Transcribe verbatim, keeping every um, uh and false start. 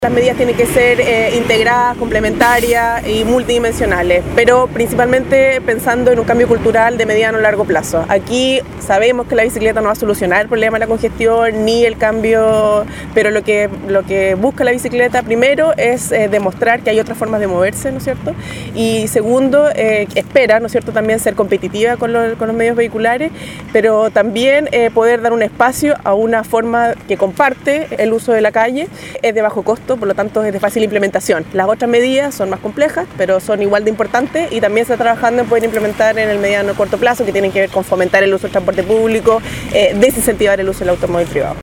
Las medidas tienen que ser eh, integradas, complementarias y multidimensionales, pero principalmente pensando en un cambio cultural de mediano a largo plazo. Aquí sabemos que la bicicleta no va a solucionar el problema de la congestión ni el cambio, pero lo que, lo que busca la bicicleta primero es eh, demostrar que hay otras formas de moverse, ¿no es cierto? Y segundo, eh, espera, ¿no es cierto?, también ser competitiva con los, con los medios vehiculares, pero también eh, poder dar un espacio a una forma que comparte el uso de la calle, es de bajo costo, por lo tanto es de fácil implementación. Las otras medidas son más complejas, pero son igual de importantes y también se está trabajando en poder implementar en el mediano y corto plazo, que tienen que ver con fomentar el uso del transporte público, eh, desincentivar el uso del automóvil privado.